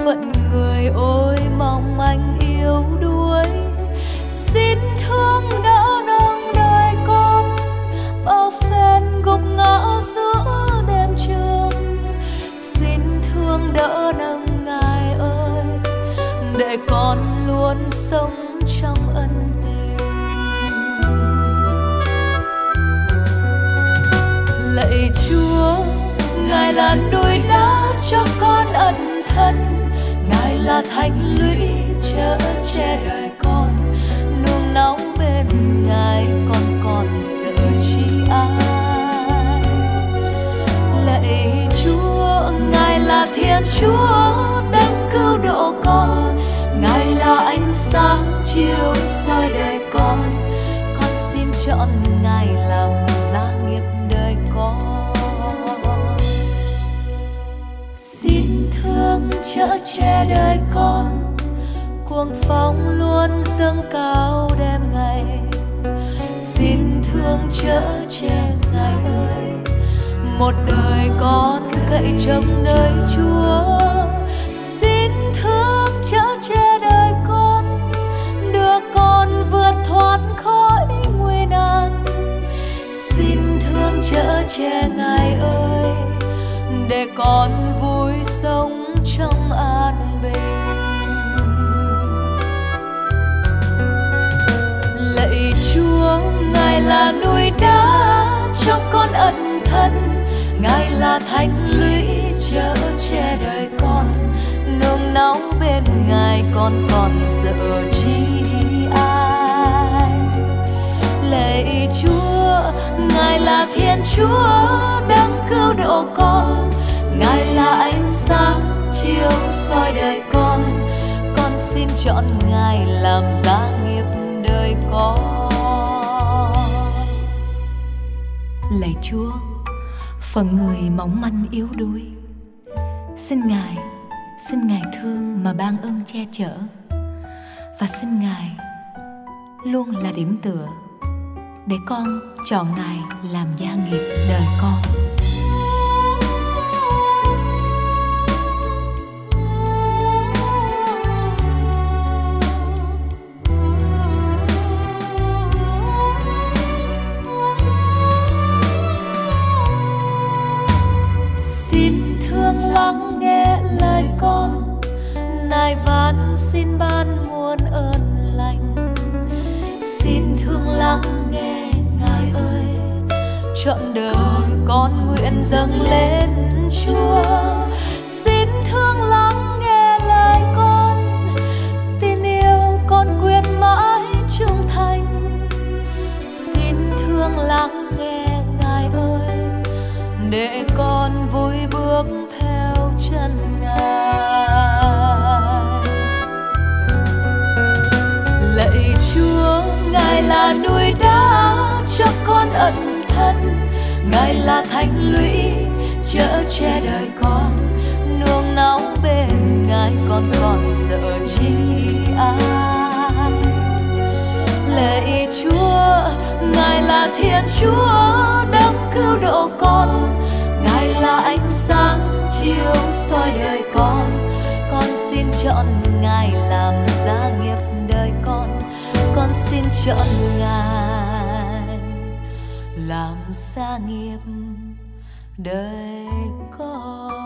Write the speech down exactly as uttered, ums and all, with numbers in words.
phận người ôi mong manh yếu đuối. Xin thương đỡ nâng đời con, bao phen gục ngã giữa đêm trường. Xin thương đỡ nâng Ngài ơi, để con luôn sống trong ân tình. Lạy Chúa, Ngài là núi đá cho con ẩn thân, Ngài là thành lũy chở che đời con. Nương náu bên Ngài con còn sợ chi ai. Lạy Chúa, Ngài là Thiên Chúa đang cứu độ con, Ngài là ánh sáng chiếu soi đời con. Con xin chọn Ngài làm gia nghiệp đời con. Xin thương chở che đời con, cuồng phong luôn dâng cao đêm ngày. Xin thương chở che Ngài ơi, một đời con cậy trông nơi Chúa. Xin thương chở che đời con, đưa con vượt thoát khỏi nguy nan. Xin thương chở che Ngài ơi, để con vui sống trong an bình. Lạy Chúa, Ngài là núi đá cho con ẩn thân, Ngài là thành lũy chở che đời con. Nương náu bên Ngài con còn sợ chi ai. Lạy Chúa, Ngài là Thiên Chúa đang cứu độ con, Ngài là ánh sáng chiếu soi đời con. Con xin chọn Ngài làm gia nghiệp đời con. Lạy Chúa, phần người mỏng manh yếu đuối, xin Ngài, xin Ngài thương mà ban ơn che chở, và xin Ngài luôn là điểm tựa để con chọn Ngài làm gia nghiệp đời con. Lắng nghe lời con, nài van xin ban muôn ơn lành. Xin thương lắng nghe Ngài ơi, trọn đời con nguyện dâng lên Chúa. Xin thương lắng nghe lời con, tin yêu con quyết mãi trung thành. Xin thương lắng nghe Ngài ơi, để con vui bước theo chân Ngài. Lạy Chúa, Ngài là núi đá cho con ẩn thân, Ngài là thành lũy chở che đời con. Nương náu bên Ngài con còn sợ chi ai. Lạy Chúa, Ngài là Thiên Chúa đang cứu độ con, Ngài là ánh sáng chiếu soi đời con. Con xin chọn Ngài làm gia nghiệp đời con. Con xin chọn Ngài làm gia nghiệp đời con.